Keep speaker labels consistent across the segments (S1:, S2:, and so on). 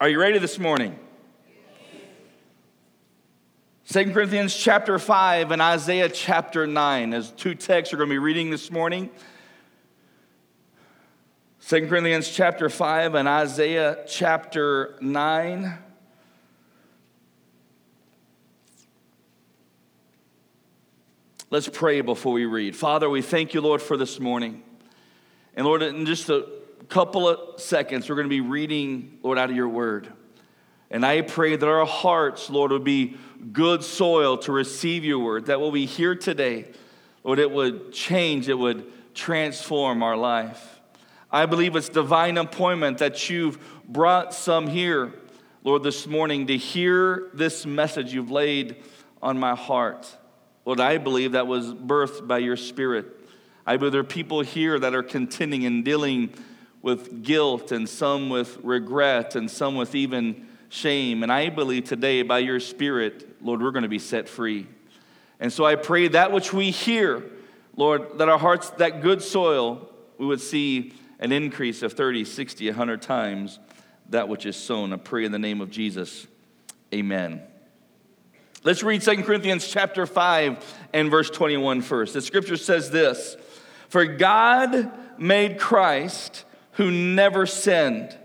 S1: Are you ready this morning? 2 Corinthians chapter 5 and Isaiah chapter 9 as two texts we're going to be reading this morning. 2 Corinthians chapter 5 and Isaiah chapter 9. Let's pray before we read. Father, we thank you, Lord, for this morning. And Lord, in just a couple of seconds, we're going to be reading, Lord, out of your word. And I pray that our hearts, Lord, would be good soil to receive your word, that what we hear today, Lord, it would change, it would transform our life. I believe it's divine appointment that you've brought some here, Lord, this morning to hear this message you've laid on my heart. Lord, I believe that was birthed by your Spirit. I believe there are people here that are contending and dealing with guilt and some with regret and some with even shame. And I believe today by your Spirit, Lord, we're going to be set free. And so I pray that which we hear, Lord, that our hearts, that good soil, we would see an increase of 30, 60, 100 times that which is sown. I pray in the name of Jesus. Amen. Let's read 2 Corinthians chapter 5 and verse 21 first. The scripture says this: "For God made Christ, who never sinned,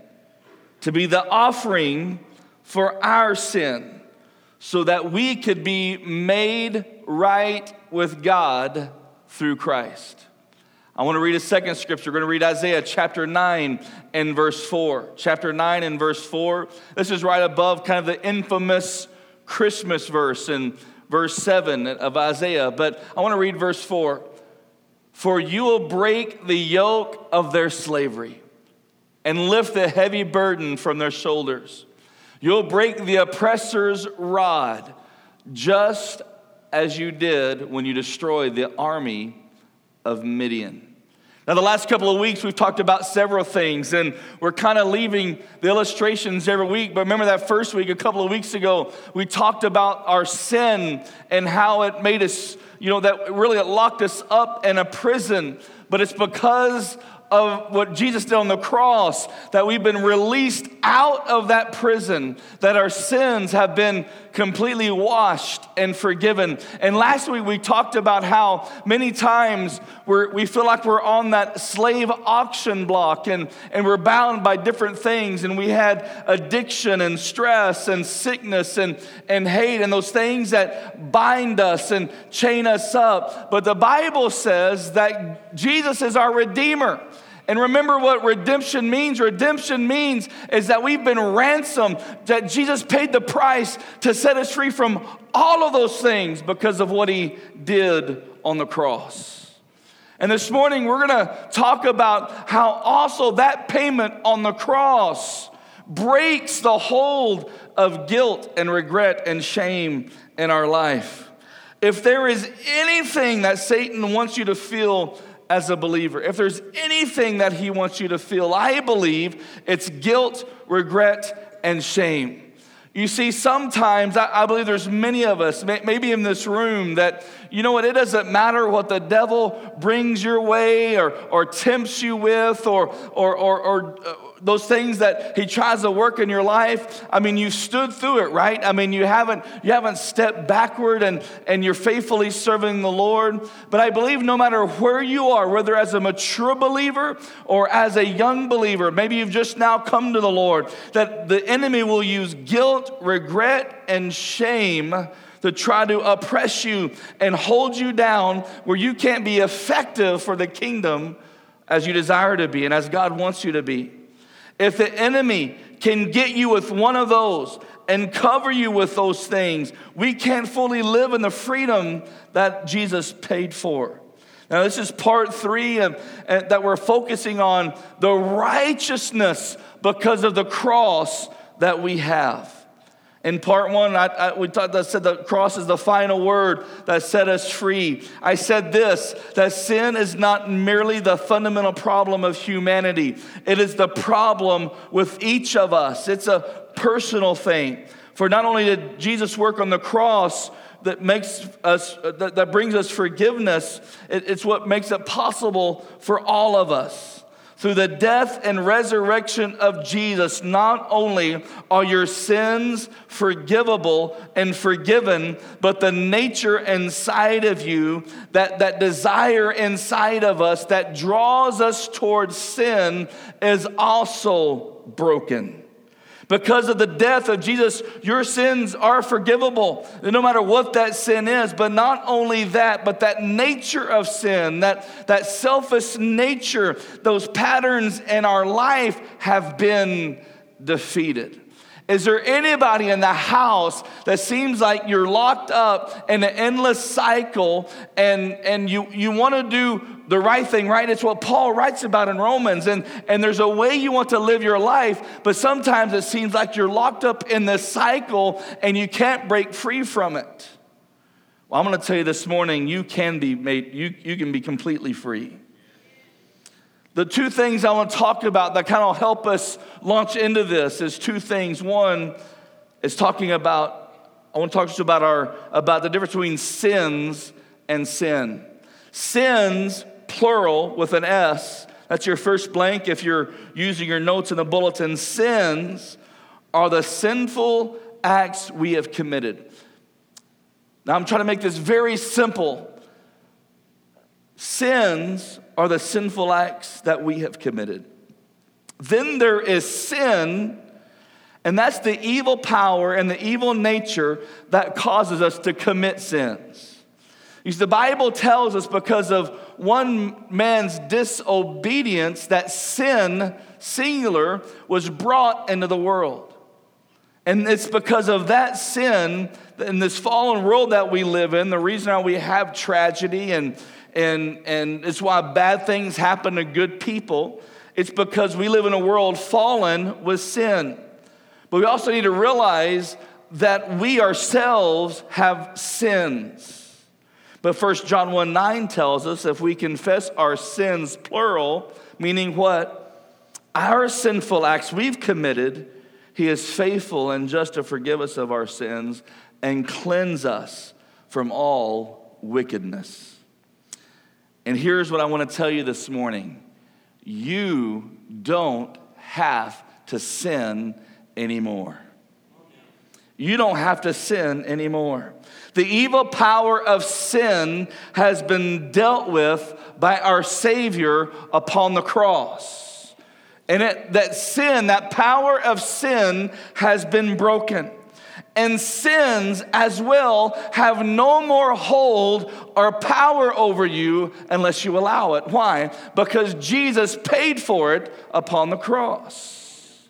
S1: to be the offering for our sin, so that we could be made right with God through Christ." I want to read a second scripture. We're going to read Isaiah chapter 9 and verse 4. Chapter 9 and verse 4. This is right above kind of the infamous Christmas verse in verse 7 of Isaiah. But I want to read verse 4. "For you will break the yoke of their slavery and lift the heavy burden from their shoulders. You'll break the oppressor's rod, just as you did when you destroyed the army of Midian." Now, the last couple of weeks, we've talked about several things, and we're kind of leaving the illustrations every week. But remember that first week, a couple of weeks ago, we talked about our sin and how it made us, that really it locked us up in a prison. But it's because of what Jesus did on the cross that we've been released out of that prison, that our sins have been completely washed and forgiven. And last week we talked about how many times we feel like we're on that slave auction block and we're bound by different things, and we had addiction and stress and sickness and hate and those things that bind us and chain us up. But the Bible says that Jesus is our Redeemer. And remember what redemption means. Redemption means is that we've been ransomed, that Jesus paid the price to set us free from all of those things because of what he did on the cross. And this morning we're going to talk about how also that payment on the cross breaks the hold of guilt and regret and shame in our life. If there is anything that Satan wants you to feel as a believer, if there's anything that he wants you to feel, I believe it's guilt, regret, and shame. You see, sometimes I believe there's many of us, maybe in this room, that, it doesn't matter what the devil brings your way or tempts you with or those things that he tries to work in your life. I mean, you stood through it, right? I mean, you haven't stepped backward and you're faithfully serving the Lord. But I believe no matter where you are, whether as a mature believer or as a young believer, maybe you've just now come to the Lord, that the enemy will use guilt, regret, and shame to try to oppress you and hold you down where you can't be effective for the kingdom as you desire to be and as God wants you to be. If the enemy can get you with one of those and cover you with those things, we can't fully live in the freedom that Jesus paid for. Now, this is part 3 that we're focusing on the righteousness because of the cross that we have. In part 1, I said the cross is the final word that set us free. I said this, that sin is not merely the fundamental problem of humanity. It is the problem with each of us. It's a personal thing. For not only did Jesus work on the cross that makes us, that brings us forgiveness, it's what makes it possible for all of us. through the death and resurrection of Jesus, not only are your sins forgivable and forgiven, but the nature inside of you, that desire inside of us that draws us towards sin, is also broken. Because of the death of Jesus, your sins are forgivable, no matter what that sin is. But not only that, but that nature of sin, that selfish nature, those patterns in our life have been defeated. Is there anybody in the house that seems like you're locked up in an endless cycle and you want to do the right thing, right? It's what Paul writes about in Romans. And there's a way you want to live your life, but sometimes it seems like you're locked up in this cycle and you can't break free from it. Well, I'm going to tell you this morning, you can be made, you can be completely free. The two things I want to talk about that kind of help us launch into this is two things. One is I want to talk to you about the difference between sins and sin. Sins, plural, with an S. That's your first blank if you're using your notes in the bulletin. Sins are the sinful acts we have committed. Now I'm trying to make this very simple. Sins are the sinful acts that we have committed. Then there is sin, and that's the evil power and the evil nature that causes us to commit sins. You see, the Bible tells us because of one man's disobedience that sin, singular, was brought into the world. And it's because of that sin in this fallen world that we live in, the reason why we have tragedy and it's why bad things happen to good people. It's because we live in a world fallen with sin. But we also need to realize that we ourselves have sins. But 1 John 1:9 tells us if we confess our sins, plural, meaning what? Our sinful acts we've committed, He is faithful and just to forgive us of our sins and cleanse us from all wickedness. And here's what I want to tell you this morning. You don't have to sin anymore. You don't have to sin anymore. The evil power of sin has been dealt with by our Savior upon the cross. And that power of sin has been broken. And sins as well have no more hold or power over you unless you allow it. Why? Because Jesus paid for it upon the cross.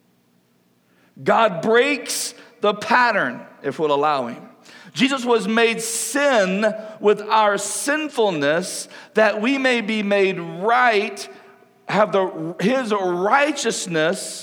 S1: God breaks the pattern if we'll allow Him. Jesus was made sin with our sinfulness that we may be made right, have His righteousness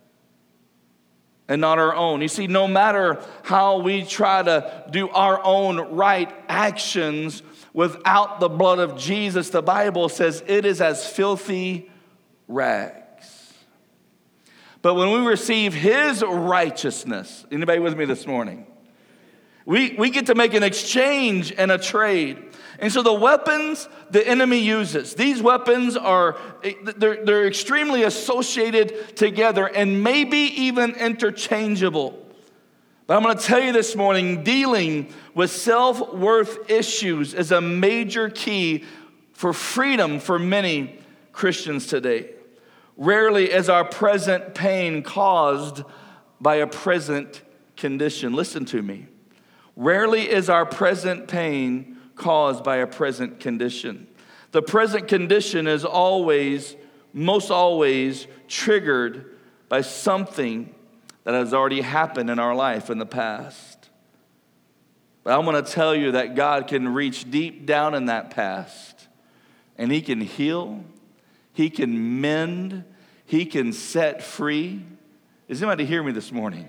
S1: and not our own. You see, no matter how we try to do our own right actions without the blood of Jesus, the Bible says it is as filthy rags. But when we receive His righteousness, anybody with me this morning? We get to make an exchange and a trade. And so the weapons the enemy uses, these weapons they're extremely associated together and maybe even interchangeable. But I'm going to tell you this morning, dealing with self-worth issues is a major key for freedom for many Christians today. Rarely is our present pain caused by a present condition. Listen to me. Rarely is our present pain caused by a present condition. The present condition is most always triggered by something that has already happened in our life in the past. But I'm going to tell you that God can reach deep down in that past and He can heal, He can mend, He can set free. Is anybody hear me this morning?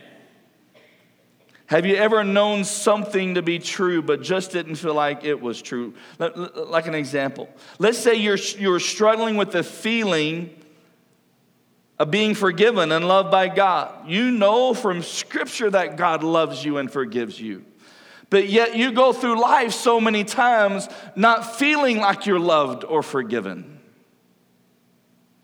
S1: Have you ever known something to be true but just didn't feel like it was true? Like an example. Let's say you're struggling with the feeling of being forgiven and loved by God. You know from Scripture that God loves you and forgives you. But yet you go through life so many times not feeling like you're loved or forgiven.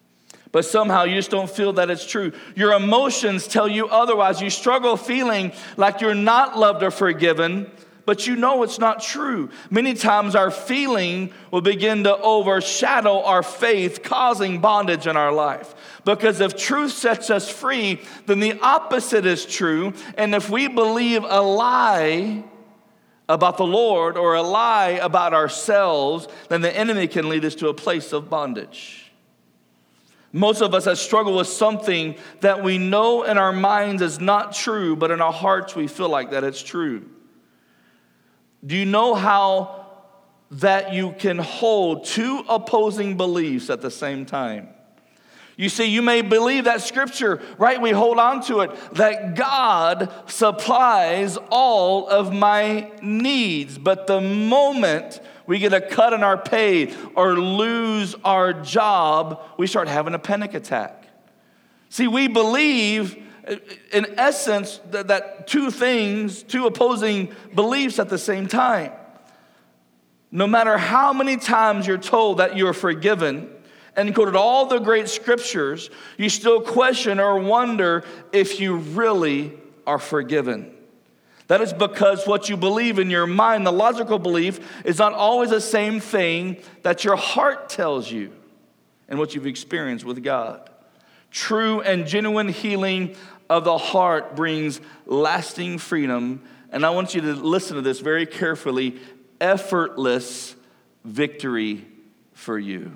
S1: but somehow you just don't feel that it's true. Your emotions tell you otherwise. You struggle feeling like you're not loved or forgiven, but you know it's not true. Many times our feeling will begin to overshadow our faith, causing bondage in our life. Because if truth sets us free, then the opposite is true. And if we believe a lie about the Lord or a lie about ourselves, then the enemy can lead us to a place of bondage. Most of us have struggled with something that we know in our minds is not true, but in our hearts we feel like that it's true. Do you know how that you can hold two opposing beliefs at the same time? You see, you may believe that scripture, right? We hold on to it, that God supplies all of my needs. But the moment we get a cut in our pay or lose our job, we start having a panic attack. See, we believe, in essence, that two opposing beliefs at the same time. No matter how many times you're told that you're forgiven, and quoted all the great scriptures, you still question or wonder if you really are forgiven. That is because what you believe in your mind, the logical belief, is not always the same thing that your heart tells you and what you've experienced with God. True and genuine healing of the heart brings lasting freedom. And I want you to listen to this very carefully. Effortless victory for you.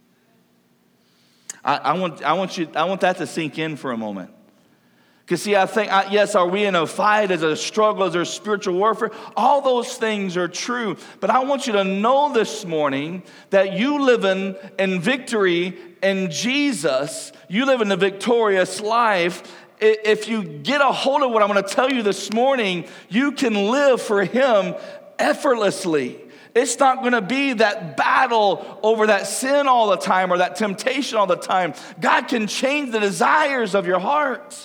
S1: I want that to sink in for a moment. Because see, I think, yes, are we in a fight, is it a struggle, is there spiritual warfare? All those things are true. But I want you to know this morning that you live in victory in Jesus. You live in a victorious life. If you get a hold of what I'm going to tell you this morning, you can live for Him effortlessly. It's not going to be that battle over that sin all the time or that temptation all the time. God can change the desires of your heart.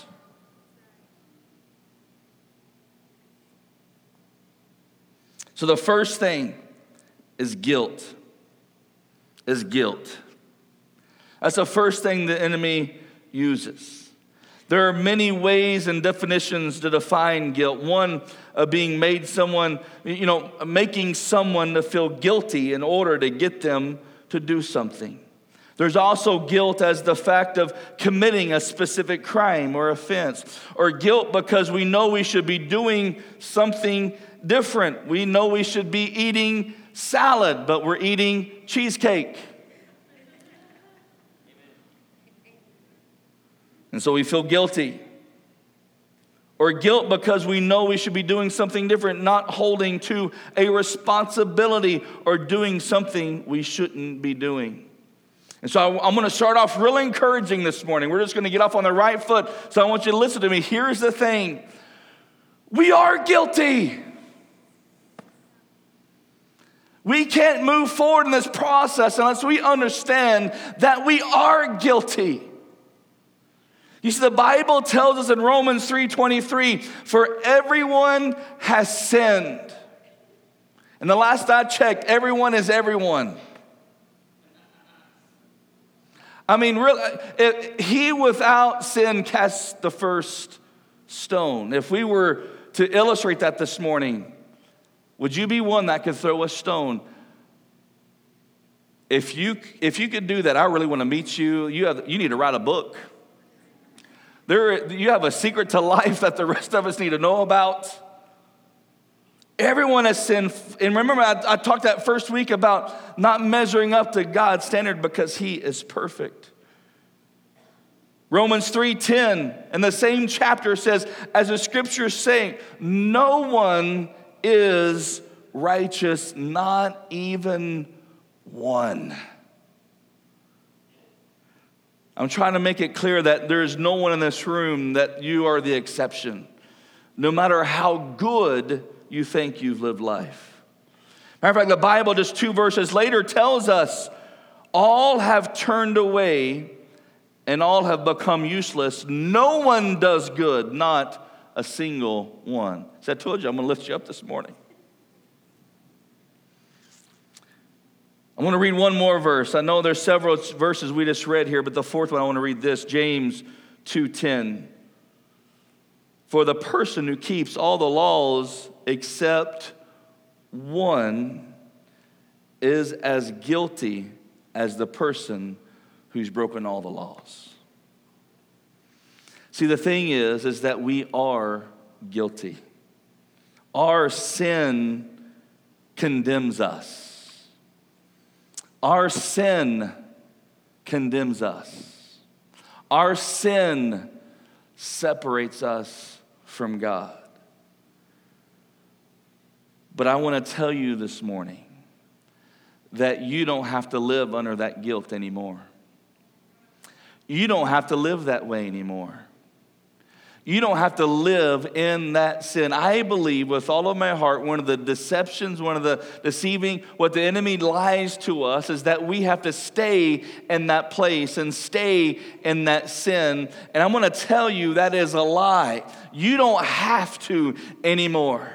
S1: So the first thing is guilt. That's the first thing the enemy uses. There are many ways and definitions to define guilt. One of being making someone to feel guilty in order to get them to do something. There's also guilt as the fact of committing a specific crime or offense. Or guilt because we know we should be doing something different. We know we should be eating salad, but we're eating cheesecake. And so we feel guilty. Or guilt because we know we should be doing something different, not holding to a responsibility or doing something we shouldn't be doing. And so I'm going to start off real encouraging this morning. We're just going to get off on the right foot. So I want you to listen to me. Here's the thing. We are guilty. We can't move forward in this process unless we understand that we are guilty. You see, the Bible tells us in Romans 3:23, for everyone has sinned. And the last I checked, everyone is everyone. I mean, really, he without sin casts the first stone. If we were to illustrate that this morning, would you be one that could throw a stone? If you could do that, I really want to meet you. You need to write a book. You have a secret to life that the rest of us need to know about. Everyone has sinned. And remember, I talked that first week about not measuring up to God's standard because He is perfect. Romans 3:10 in the same chapter says, as the scriptures say, no one is righteous, not even one. I'm trying to make it clear that there is no one in this room that you are the exception, no matter how good you think you've lived life. Matter of fact, the Bible just 2 verses later tells us, all have turned away and all have become useless. No one does good, not a single one. So I told you, I'm going to lift you up this morning. I want to read one more verse. I know there's several verses we just read here, but the fourth one I want to read this, James 2:10. For the person who keeps all the laws except one is as guilty as the person who's broken all the laws. See, the thing is that we are guilty. Our sin condemns us. Our sin condemns us. Our sin separates us from God. But I want to tell you this morning that you don't have to live under that guilt anymore. You don't have to live that way anymore. You don't have to live in that sin. I believe with all of my heart, one of the deceptions, one of the deceiving, what the enemy lies to us is that we have to stay in that place and stay in that sin. And I'm going to tell you that is a lie. You don't have to anymore.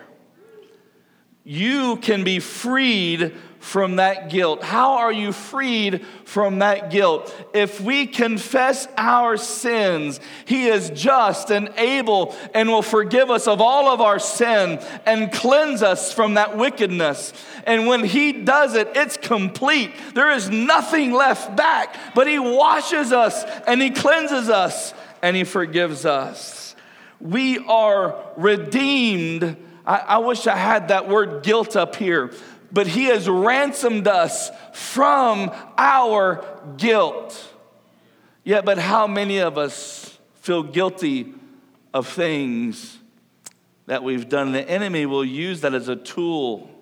S1: You can be freed from that guilt. How are you freed from that guilt? If we confess our sins, He is just and able and will forgive us of all of our sin and cleanse us from that wickedness. And when He does it, it's complete. There is nothing left back, but He washes us and He cleanses us and He forgives us. We are redeemed. I wish I had that word guilt up here. But He has ransomed us from our guilt. Yeah, but how many of us feel guilty of things that we've done? The enemy will use that as a tool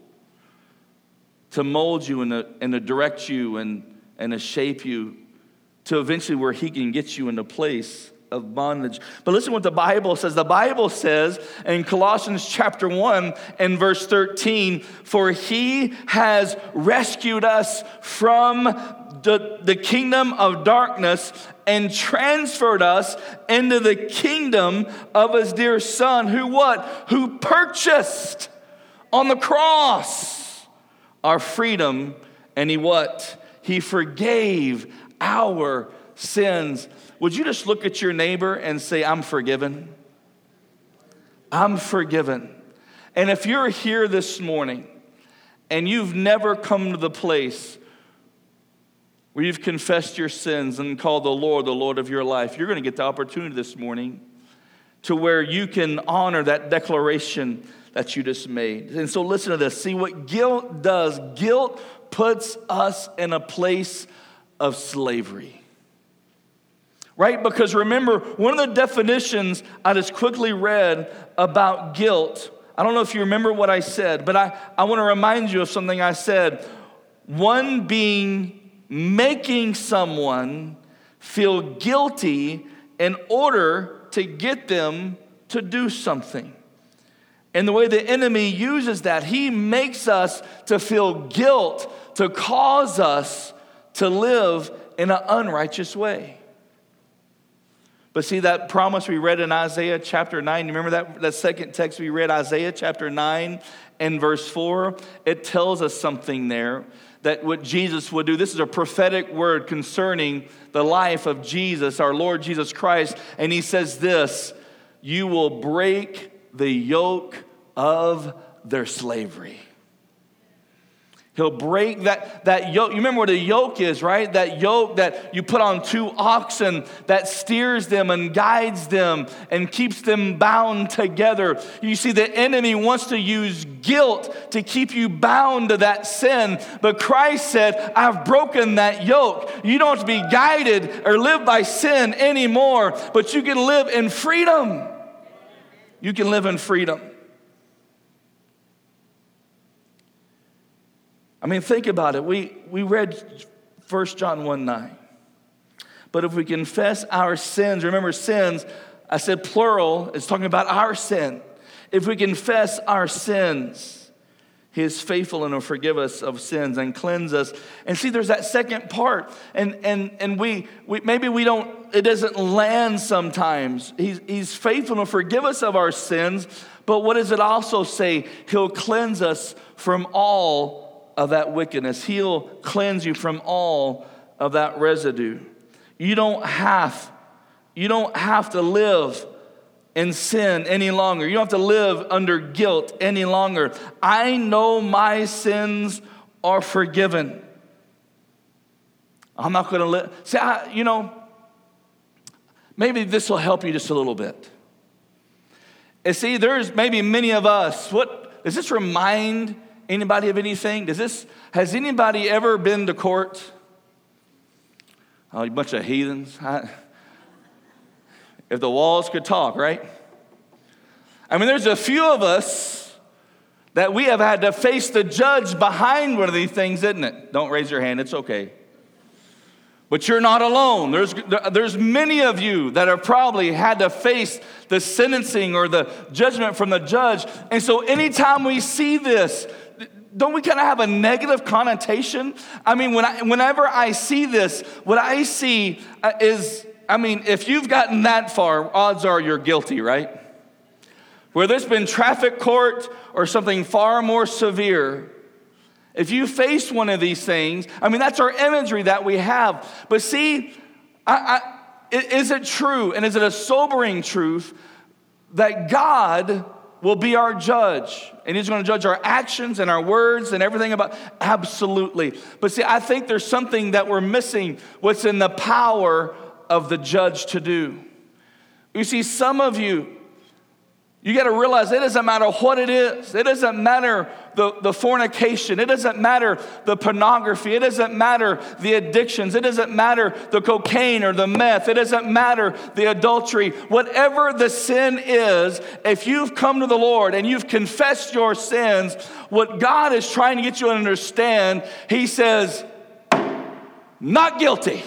S1: to mold you and to direct you and to shape you to eventually where he can get you in a place of bondage. But listen what the Bible says. The Bible says in Colossians chapter 1 and verse 13, for He has rescued us from the kingdom of darkness and transferred us into the kingdom of His dear Son, who what? Who purchased on the cross our freedom, and He what? He forgave our sins. Would you just look at your neighbor and say, I'm forgiven? I'm forgiven. And if you're here this morning and you've never come to the place where you've confessed your sins and called the Lord of your life, you're going to get the opportunity this morning to where you can honor that declaration that you just made. And so listen to this. See what guilt does. Guilt puts us in a place of slavery. Right? Because remember, one of the definitions I just quickly read about guilt, I don't know if you remember what I said, but I want to remind you of something I said. One being making someone feel guilty in order to get them to do something. And the way the enemy uses that, he makes us to feel guilt to cause us to live in an unrighteous way. But see that promise we read in Isaiah chapter 9, you remember that second text we read, Isaiah chapter 9 and verse 4? It tells us something there that what Jesus would do. This is a prophetic word concerning the life of Jesus, our Lord Jesus Christ. And He says this, you will break the yoke of their slavery. He'll break that yoke. You remember what a yoke is, right? That yoke that you put on two oxen that steers them and guides them and keeps them bound together. You see, the enemy wants to use guilt to keep you bound to that sin. But Christ said, I've broken that yoke. You don't have to be guided or live by sin anymore, but you can live in freedom. You can live in freedom. I mean, think about it. We read 1 John 1:9. But if we confess our sins, remember sins, I said plural, it's talking about our sin. If we confess our sins, He is faithful and will forgive us of sins and cleanse us. And see, there's that second part. And we maybe we don't, it doesn't land sometimes. He's faithful and will forgive us of our sins. But what does it also say? He'll cleanse us from all of that wickedness. He'll cleanse you from all of that residue. You don't have to live in sin any longer. You don't have to live under guilt any longer. I know my sins are forgiven. I'm not going to live. See, maybe this will help you just a little bit. And see, there's maybe many of us. Does this remind anybody of anything? Has anybody ever been to court? Oh, you bunch of heathens. If the walls could talk, right? I mean, there's a few of us that we have had to face the judge behind one of these things, isn't it? Don't raise your hand, it's okay. But you're not alone. There's many of you that have probably had to face the sentencing or the judgment from the judge. And so anytime we see this, don't we kind of have a negative connotation? I mean, whenever I see this, what I see is, if you've gotten that far, odds are you're guilty, right? Where there's been traffic court or something far more severe, if you face one of these things, that's our imagery that we have. But see, is it true, and is it a sobering truth, that God will be our judge, and He's going to judge our actions and our words and everything about? Absolutely. But see, I think there's something that we're missing, what's in the power of the judge to do. You see, some of you got to realize it doesn't matter what it is. It doesn't matter the fornication. It doesn't matter the pornography. It doesn't matter the addictions. It doesn't matter the cocaine or the meth. It doesn't matter the adultery. Whatever the sin is, if you've come to the Lord and you've confessed your sins, what God is trying to get you to understand, He says, not guilty.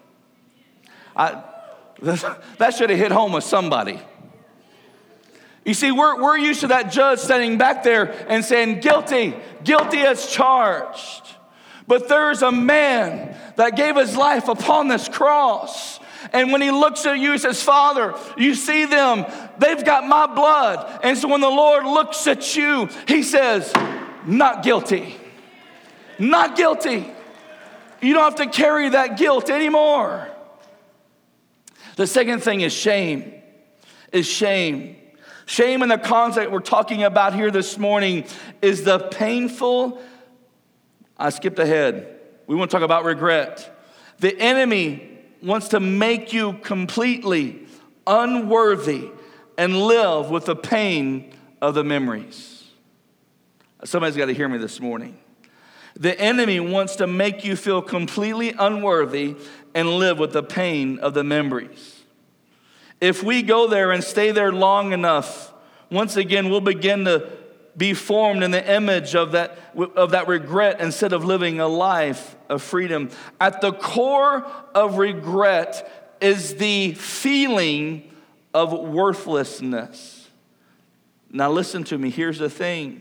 S1: That should have hit home with somebody. You see, we're used to that judge standing back there and saying, guilty as charged. But there's a man that gave his life upon this cross. And when He looks at you, He says, Father, you see them, they've got my blood. And so when the Lord looks at you, He says, not guilty. Not guilty. You don't have to carry that guilt anymore. The second thing is shame. Shame in the context we're talking about here this morning is the painful, I skipped ahead. We want to talk about regret. The enemy wants to make you completely unworthy and live with the pain of the memories. Somebody's got to hear me this morning. The enemy wants to make you feel completely unworthy and live with the pain of the memories. If we go there and stay there long enough, once again, we'll begin to be formed in the image of that regret instead of living a life of freedom. At the core of regret is the feeling of worthlessness. Now listen to me, here's the thing.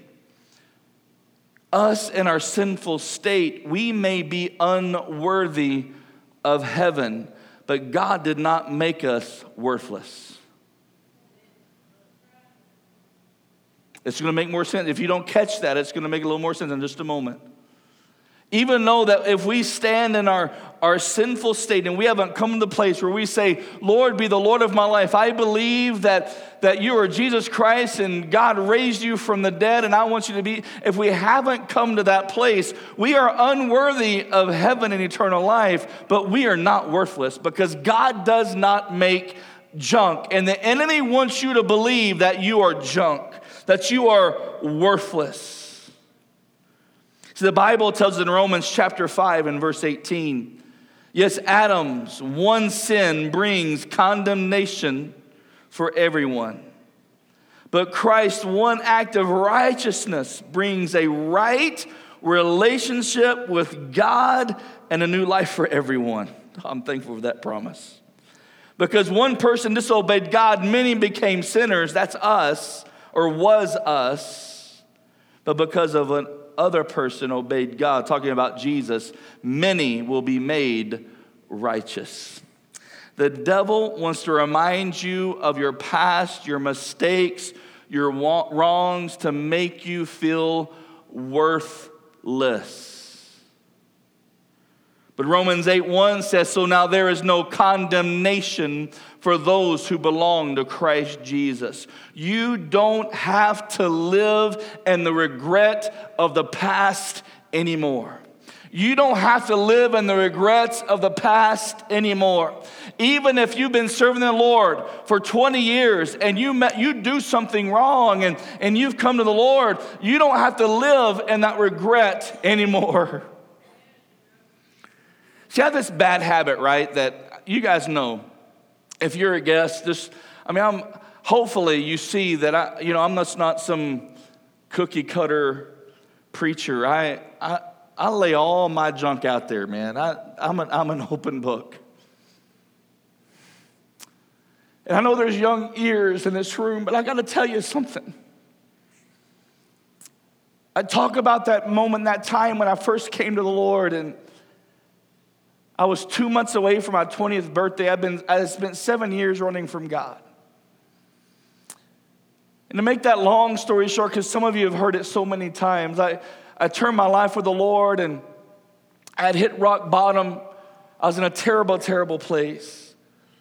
S1: Us in our sinful state, we may be unworthy of heaven, but God did not make us worthless. It's going to make more sense. If you don't catch that, it's going to make a little more sense in just a moment. Even though that if we stand in our sinful state and we haven't come to the place where we say, Lord, be the Lord of my life. I believe that you are Jesus Christ and God raised you from the dead and I want you to be. If we haven't come to that place, we are unworthy of heaven and eternal life, but we are not worthless because God does not make junk. And the enemy wants you to believe that you are junk, that you are worthless. So the Bible tells us in Romans chapter 5 and verse 18, yes, Adam's one sin brings condemnation for everyone. But Christ's one act of righteousness brings a right relationship with God and a new life for everyone. I'm thankful for that promise. Because one person disobeyed God, many became sinners. That's us, or was us. But because of an other person obeyed God, talking about Jesus, many will be made righteous. The devil wants to remind you of your past, your mistakes, your wrongs to make you feel worthless. But Romans 8:1 says, so now there is no condemnation for those who belong to Christ Jesus. You don't have to live in the regret of the past anymore. You don't have to live in the regrets of the past anymore. Even if you've been serving the Lord for 20 years and you do something wrong and you've come to the Lord, you don't have to live in that regret anymore. See, I have this bad habit, right, that you guys know. If you're a guest, hopefully you see that I'm just not some cookie cutter preacher. I lay all my junk out there, man. I'm an open book. And I know there's young ears in this room, but I got to tell you something. I talk about that moment, that time when I first came to the Lord, and I was 2 months away from my 20th birthday. I spent 7 years running from God. And to make that long story short, because some of you have heard it so many times, I turned my life with the Lord, and I had hit rock bottom. I was in a terrible, terrible place.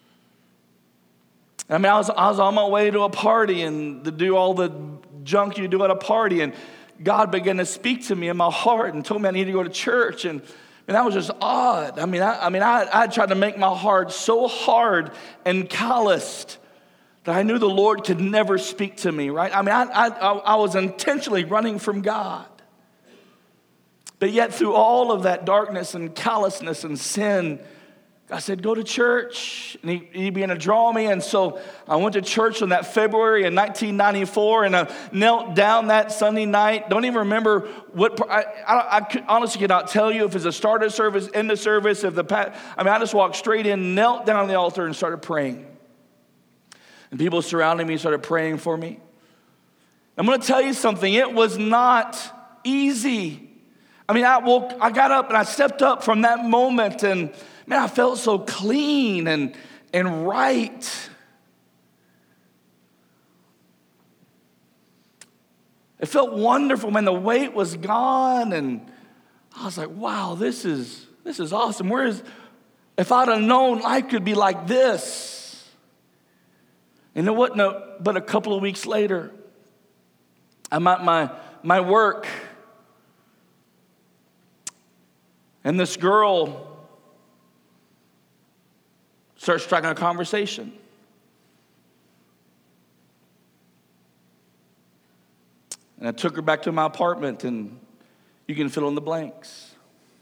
S1: I was on my way to a party and to do all the junk you do at a party, and God began to speak to me in my heart and told me I needed to go to church, and that was just odd. I tried to make my heart so hard and calloused that I knew the Lord could never speak to me, right? I was intentionally running from God. But yet through all of that darkness and callousness and sin, God said, go to church. And he began to draw me. And so I went to church on that February in 1994, and I knelt down that Sunday night. Don't even remember I honestly cannot tell you if it's a start of service, end of service, I just walked straight in, knelt down on the altar, and started praying. And people surrounding me started praying for me. I'm going to tell you something. It was not easy. I got up and I stepped up from that moment, and I felt so clean and right. It felt wonderful, man. The weight was gone, and I was like, wow, this is awesome. If I'd have known life could be like this. And it wasn't but a couple of weeks later, I'm at my work, and this girl starts striking a conversation. And I took her back to my apartment, and you can fill in the blanks.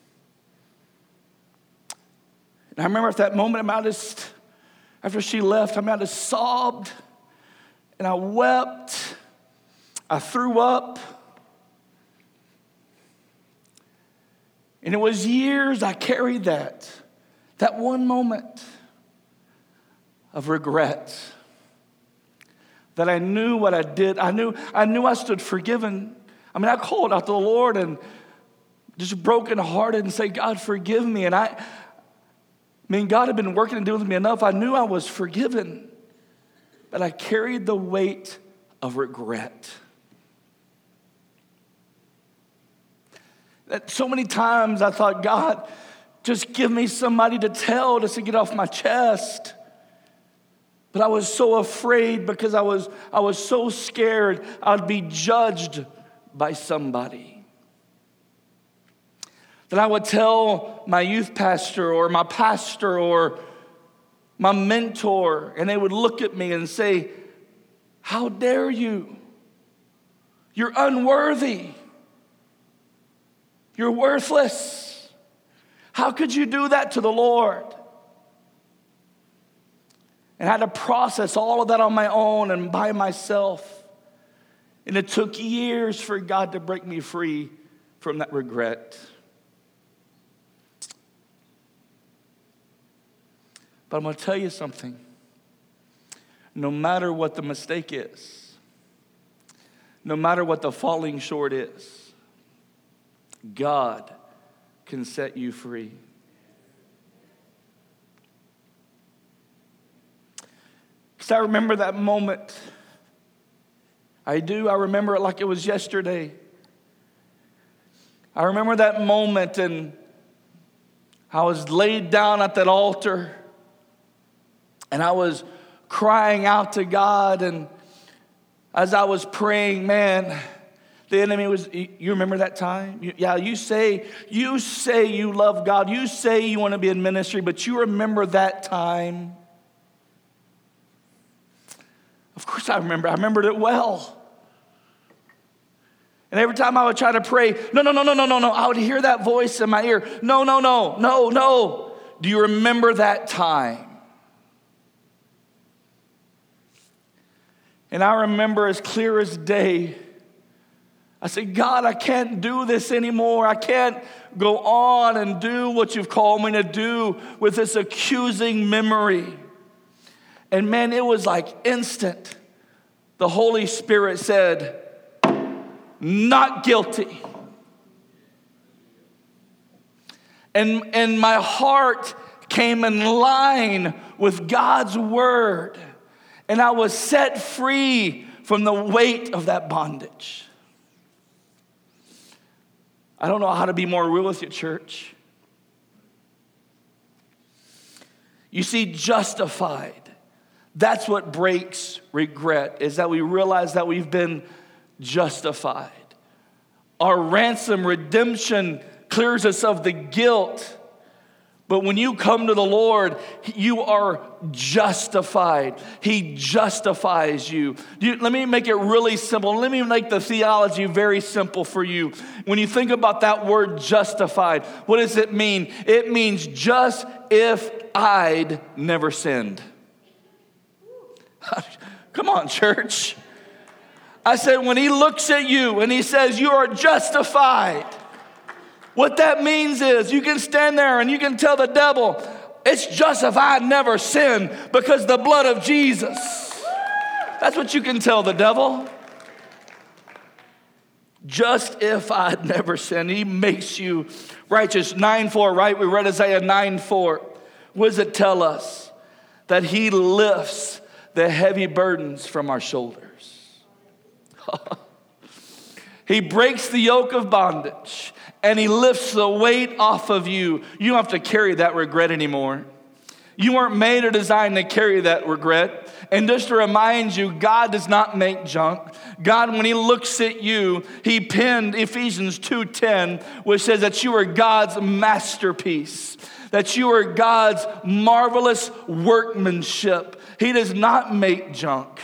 S1: And I remember at that moment, after she left, I just sobbed, and I wept. I threw up. And it was years I carried that one moment of regret. That I knew what I did. I knew I stood forgiven. I called out to the Lord and just brokenhearted and say, God, forgive me. And God had been working and doing with me enough. I knew I was forgiven. But I carried the weight of regret. That so many times I thought, God, just give me somebody to tell just to get off my chest. But I was so afraid because I was so scared I'd be judged by somebody. That I would tell my youth pastor or my pastor or my mentor, and they would look at me and say, how dare you? You're unworthy. You're worthless. How could you do that to the Lord? And I had to process all of that on my own and by myself. And it took years for God to break me free from that regret. But I'm going to tell you something. No matter what the mistake is, no matter what the falling short is, God can set you free. Because I remember that moment. I do. I remember it like it was yesterday. I remember that moment, and I was laid down at that altar, and I was crying out to God, and as I was praying, man, the enemy was, you remember that time? You say you love God. You say you want to be in ministry, but you remember that time. Of course I remembered it well. And every time I would try to pray, no, I would hear that voice in my ear. No. Do you remember that time? And I remember as clear as day, I said, God, I can't do this anymore. I can't go on and do what you've called me to do with this accusing memory. And man, it was like instant. The Holy Spirit said, not guilty. And my heart came in line with God's word. And I was set free from the weight of that bondage. I don't know how to be more real with you, church. You see, justified. That's what breaks regret, is that we realize that we've been justified. Our ransom redemption clears us of the guilt. But when you come to the Lord, you are justified. He justifies you. Let me make it really simple. Let me make the theology very simple for you. When you think about that word justified, what does it mean? It means just if I'd never sinned. Come on, church. I said, when he looks at you and he says, you are justified. What that means is you can stand there and you can tell the devil, it's just if I never sinned because the blood of Jesus. That's what you can tell the devil. Just if I'd never sinned. He makes you righteous. 9:4, right? We read Isaiah 9:4. What does it tell us? That he lifts the heavy burdens from our shoulders. He breaks the yoke of bondage. And he lifts the weight off of you. You don't have to carry that regret anymore. You weren't made or designed to carry that regret. And just to remind you, God does not make junk. God, when he looks at you, he penned Ephesians 2:10, which says that you are God's masterpiece, that you are God's marvelous workmanship. He does not make junk.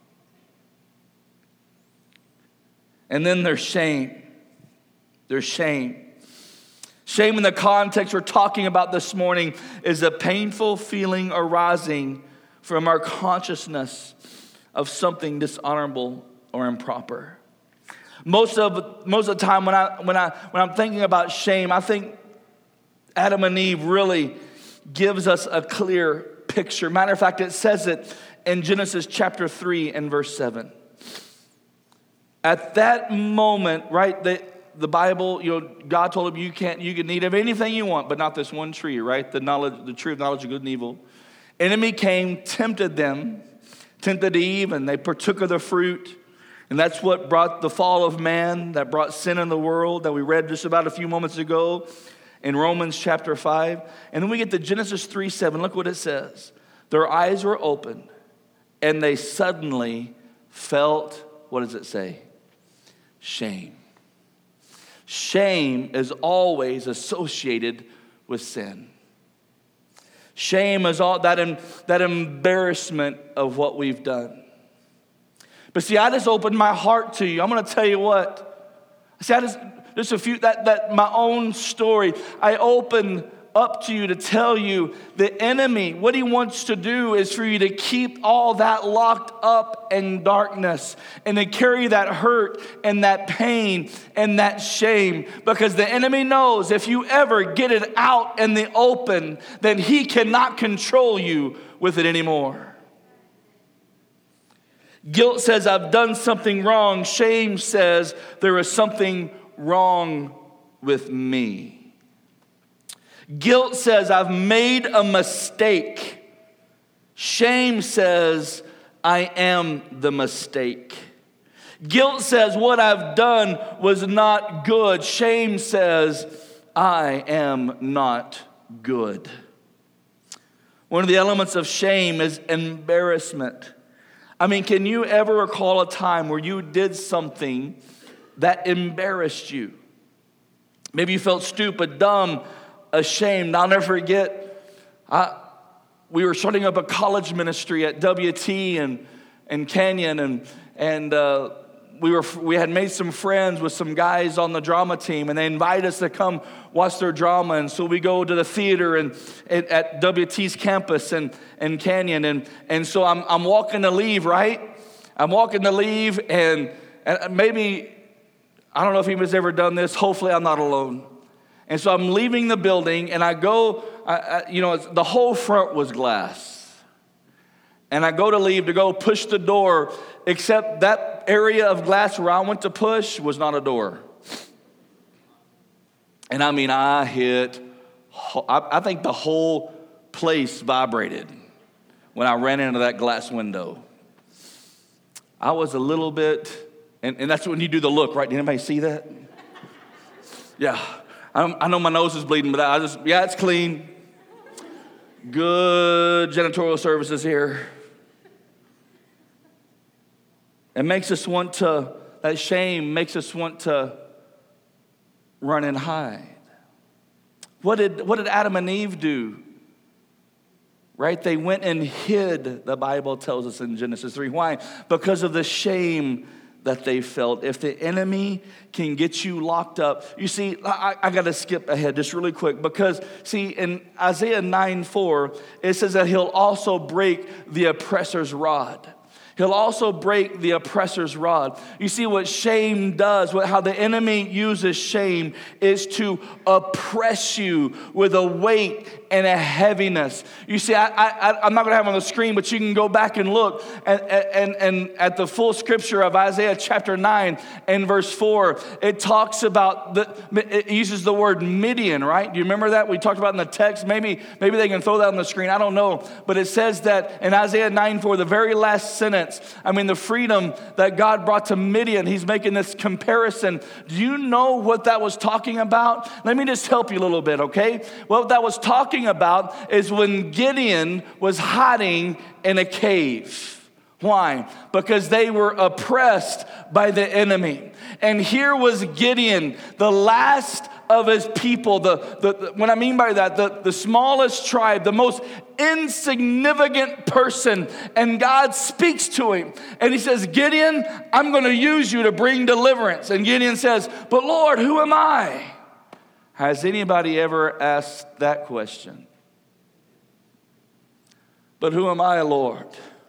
S1: And then there's shame. There's shame. Shame in the context we're talking about this morning is a painful feeling arising from our consciousness of something dishonorable or improper. Most of the time when I'm thinking about shame, I think Adam and Eve really gives us a clear picture. Matter of fact, it says it in Genesis chapter 3 and verse 7. At that moment, right, the Bible, God told him you can eat of anything you want, but not this one tree, right? The tree of knowledge of good and evil. Enemy came, tempted Eve, and they partook of the fruit. And that's what brought the fall of man, that brought sin in the world, that we read just about a few moments ago in Romans chapter 5. And then we get to Genesis 3:7. Look what it says. Their eyes were opened, and they suddenly felt, what does it say? Shame. Shame is always associated with sin. Shame is all that embarrassment of what we've done. But see, I just opened my heart to you. I'm going to tell you what. See, just a few, that my own story. I open up to you to tell you the enemy, what he wants to do is for you to keep all that locked up in darkness and to carry that hurt and that pain and that shame, because the enemy knows if you ever get it out in the open, then he cannot control you with it anymore. Guilt says, I've done something wrong. Shame says, there is something wrong with me. Guilt says, I've made a mistake. Shame says, I am the mistake. Guilt says what I've done was not good. Shame says I am not good. One of the elements of shame is embarrassment. I mean, can you ever recall a time where you did something that embarrassed you? Maybe you felt stupid, dumb, ashamed. I'll never forget, we were starting up a college ministry at WT and Canyon, and we had made some friends with some guys on the drama team, and they invited us to come watch their drama. And so we go to the theater at WT's campus and Canyon, and so I'm walking to leave, right? I'm walking to leave, and maybe, I don't know if anyone's ever done this. Hopefully I'm not alone. And so I'm leaving the building, and I go, the whole front was glass. And I go to leave to go push the door, except that area of glass where I went to push was not a door. And I mean, I think the whole place vibrated when I ran into that glass window. I was a little bit, and that's when you do the look, right? Did anybody see that? Yeah. I know my nose is bleeding, but it's clean. Good janitorial services here. It makes us want to, that shame makes us want to run and hide. What did Adam and Eve do? Right? They went and hid, the Bible tells us in Genesis 3. Why? Because of the shame that they felt. If the enemy can get you locked up. You see, I got to skip ahead just really quick, because, see, in Isaiah 9:4, it says that he'll also break the oppressor's rod. He'll also break the oppressor's rod. You see what shame does, how the enemy uses shame is to oppress you with a weight and a heaviness. You see, I'm not going to have it on the screen, but you can go back and look at the full scripture of Isaiah chapter 9 and verse 4. It talks about, it uses the word Midian, right? Do you remember that? We talked about in the text. Maybe they can throw that on the screen. I don't know. But it says that in Isaiah 9:4, the very last sentence, the freedom that God brought to Midian, he's making this comparison. Do you know what that was talking about? Let me just help you a little bit, okay? What that was talking about is when Gideon was hiding in a cave. Why? Because they were oppressed by the enemy. And here was Gideon, the last of his people, what I mean by that, the smallest tribe, the most insignificant person, and God speaks to him, and he says, Gideon, I'm going to use you to bring deliverance. And Gideon says, but Lord, who am I? Has anybody ever asked that question? But who am I, Lord?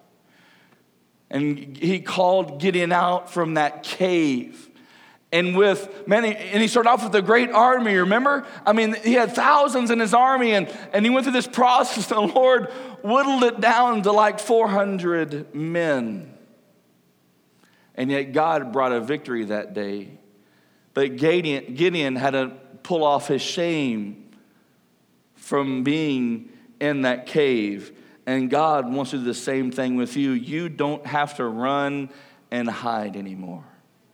S1: And he called Gideon out from that cave. And he started off with a great army, remember? He had thousands in his army, and he went through this process. The Lord whittled it down to like 400 men. And yet God brought a victory that day. But Gideon had to pull off his shame from being in that cave. And God wants to do the same thing with you. You don't have to run and hide anymore.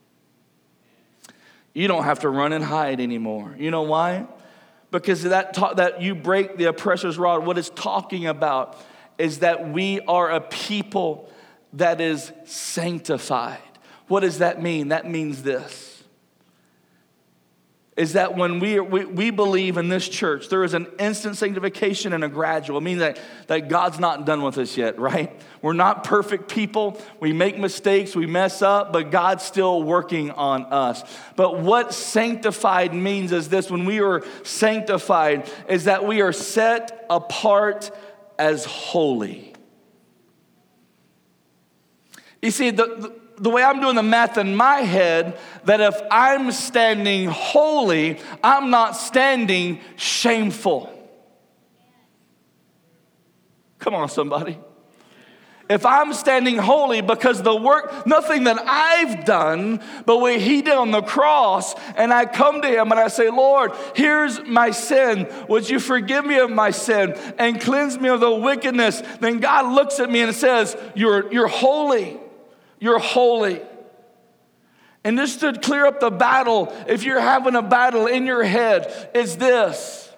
S1: You don't have to run and hide anymore. You know why? Because that you break the oppressor's rod, what it's talking about is that we are a people that is sanctified. What does that mean? That means this. Is that when we believe in this church, there is an instant sanctification and a gradual. It means that God's not done with us yet, right? We're not perfect people. We make mistakes, we mess up, but God's still working on us. But what sanctified means is this: when we are sanctified, is that we are set apart as holy. You see, the way I'm doing the math in my head, that if I'm standing holy, I'm not standing shameful. Come on, somebody. If I'm standing holy because the work, nothing that I've done, but what he did on the cross, and I come to him and I say, Lord, here's my sin. Would you forgive me of my sin and cleanse me of the wickedness? Then God looks at me and says, you're holy. You're holy. And just to clear up the battle, if you're having a battle in your head, is this.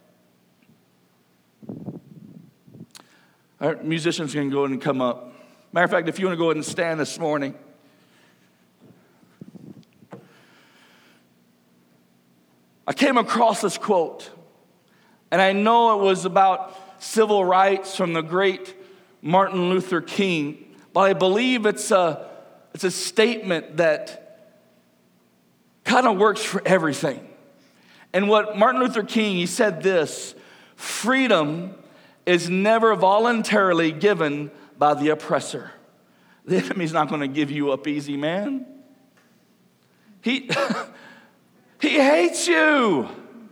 S1: All right, musicians can go ahead and come up. Matter of fact, if you want to go ahead and stand this morning. I came across this quote, and I know it was about civil rights from the great Martin Luther King, but I believe it's a statement that kind of works for everything. And what Martin Luther King, he said this: freedom is never voluntarily given by the oppressor. The enemy's not going to give you up easy, man. He hates you.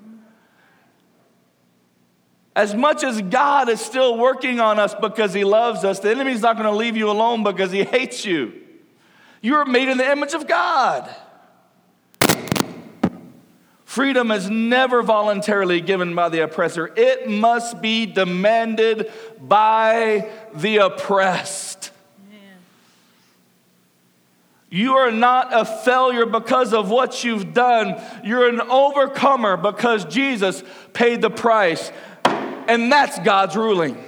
S1: As much as God is still working on us because he loves us, the enemy's not going to leave you alone because he hates you. You are made in the image of God. Freedom is never voluntarily given by the oppressor. It must be demanded by the oppressed. Amen. You are not a failure because of what you've done. You're an overcomer because Jesus paid the price. And that's God's ruling.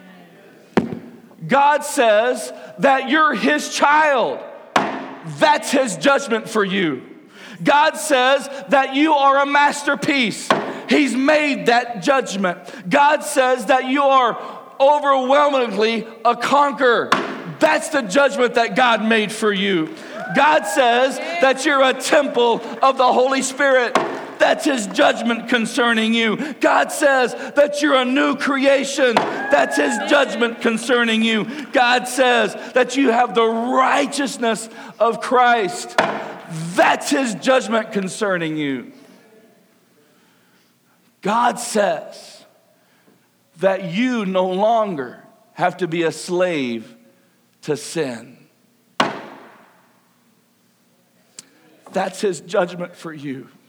S1: God says that you're his child. That's his judgment for you. God says that you are a masterpiece. He's made that judgment. God says that you are overwhelmingly a conqueror. That's the judgment that God made for you. God says that you're a temple of the Holy Spirit. That's his judgment concerning you. God says that you're a new creation. That's his judgment concerning you. God says that you have the righteousness of Christ. That's his judgment concerning you. God says that you no longer have to be a slave to sin. That's his judgment for you.